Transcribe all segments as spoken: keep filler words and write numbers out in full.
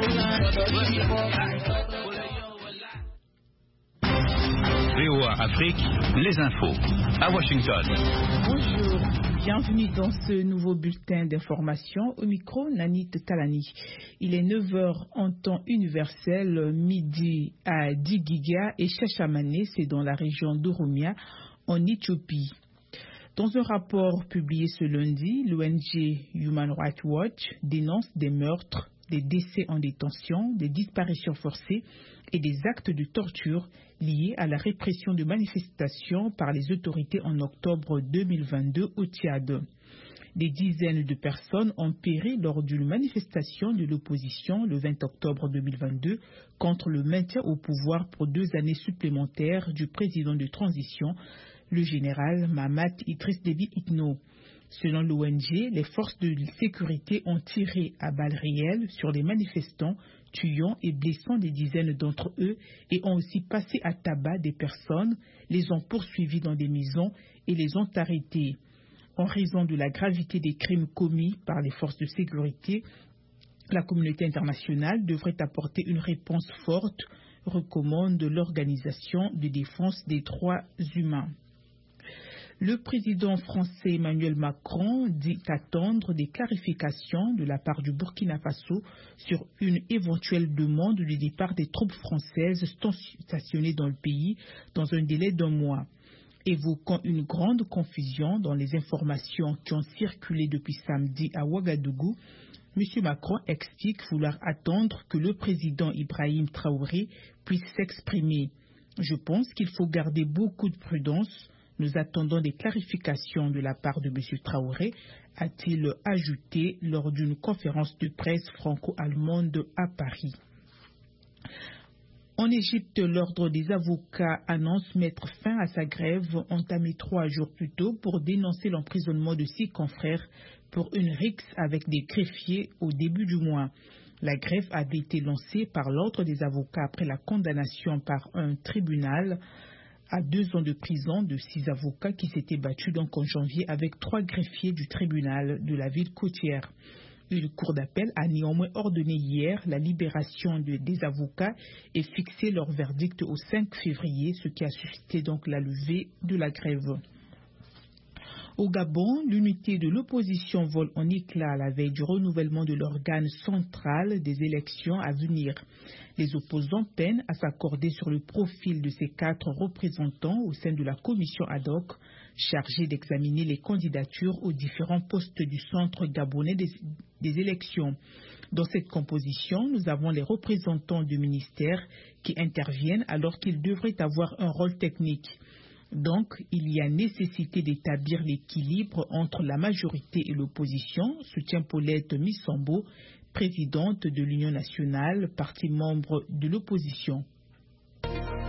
V O A Afrique, les infos, à Washington. Bonjour, bienvenue dans ce nouveau bulletin d'information. Au micro, Nanit Talani. Il est neuf heures en temps universel, midi à Digiga et Chachamane, c'est dans la région d'Oromia, en Éthiopie. Dans un rapport publié ce lundi, l'O N G Human Rights Watch dénonce des meurtres, des décès en détention, des disparitions forcées et des actes de torture liés à la répression de manifestations par les autorités en octobre deux mille vingt-deux au Tchad. Des dizaines de personnes ont péri lors d'une manifestation de l'opposition le vingt octobre deux mille vingt-deux contre le maintien au pouvoir pour deux années supplémentaires du président de transition, le général Mahamat Idriss Déby Itno. Selon l'O N G, les forces de sécurité ont tiré à balles réelles sur les manifestants, tuant et blessant des dizaines d'entre eux et ont aussi passé à tabac des personnes, les ont poursuivis dans des maisons et les ont arrêtés. En raison de la gravité des crimes commis par les forces de sécurité, la communauté internationale devrait apporter une réponse forte, recommande l'Organisation de défense des droits humains. Le président français Emmanuel Macron dit attendre des clarifications de la part du Burkina Faso sur une éventuelle demande de départ des troupes françaises stationnées dans le pays dans un délai d'un mois. Évoquant une grande confusion dans les informations qui ont circulé depuis samedi à Ouagadougou, M. Macron explique vouloir attendre que le président Ibrahim Traoré puisse s'exprimer. Je pense qu'il faut garder beaucoup de prudence. Nous attendons des clarifications de la part de M. Traoré, a-t-il ajouté lors d'une conférence de presse franco-allemande à Paris. En Égypte, l'ordre des avocats annonce mettre fin à sa grève entamée trois jours plus tôt pour dénoncer l'emprisonnement de six confrères pour une rixe avec des greffiers au début du mois. La grève avait été lancée par l'ordre des avocats après la condamnation par un tribunal à deux ans de prison de six avocats qui s'étaient battus donc en janvier avec trois greffiers du tribunal de la ville côtière. Une cour d'appel a néanmoins ordonné hier la libération de, des avocats et fixé leur verdict au cinq février, ce qui a suscité donc la levée de la grève. Au Gabon, l'unité de l'opposition vole en éclats à la veille du renouvellement de l'organe central des élections à venir. Les opposants peinent à s'accorder sur le profil de ces quatre représentants au sein de la commission ad hoc chargée d'examiner les candidatures aux différents postes du centre gabonais des, des élections. Dans cette composition, nous avons les représentants du ministère qui interviennent alors qu'ils devraient avoir un rôle technique. Donc, il y a nécessité d'établir l'équilibre entre la majorité et l'opposition, soutient Paulette Missambo, présidente de l'Union nationale, parti membre de l'opposition. F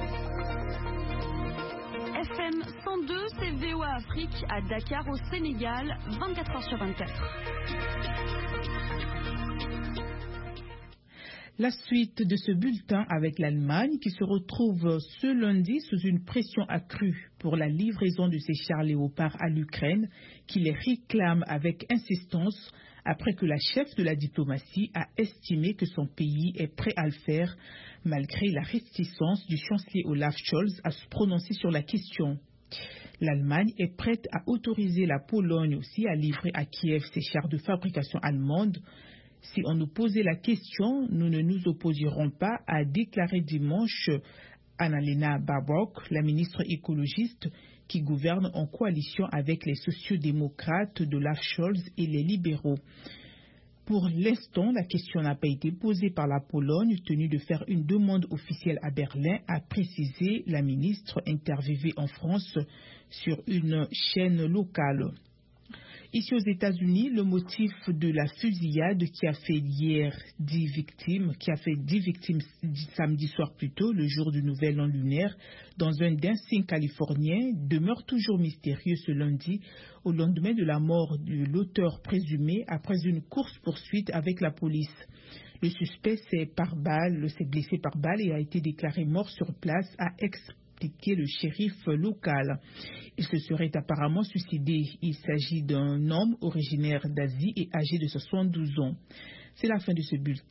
M cent deux, c'est V O A Afrique à Dakar au Sénégal, vingt-quatre heures sur vingt-quatre. La suite de ce bulletin avec l'Allemagne qui se retrouve ce lundi sous une pression accrue pour la livraison de ses chars léopards à l'Ukraine qui les réclame avec insistance après que la chef de la diplomatie a estimé que son pays est prêt à le faire malgré la réticence du chancelier Olaf Scholz à se prononcer sur la question. L'Allemagne est prête à autoriser la Pologne aussi à livrer à Kiev ses chars de fabrication allemande. Si on nous posait la question, nous ne nous opposerons pas, a déclaré dimanche Annalena Baerbock, la ministre écologiste qui gouverne en coalition avec les sociodémocrates de Olaf Scholz et les libéraux. Pour l'instant, la question n'a pas été posée par la Pologne, tenue de faire une demande officielle à Berlin, a précisé la ministre interviewée en France sur une chaîne locale. Ici aux États-Unis, le motif de la fusillade qui a fait hier dix victimes, qui a fait dix victimes samedi soir plus tôt, le jour du nouvel an lunaire, dans un dancing californien, demeure toujours mystérieux ce lundi, au lendemain de la mort de l'auteur présumé après une course-poursuite avec la police. Le suspect s'est par balle, s'est blessé par balle et a été déclaré mort sur place, a expliqué le shérif local. Il se serait apparemment suicidé. Il s'agit d'un homme originaire d'Asie et âgé de soixante-douze ans. C'est la fin de ce bulletin.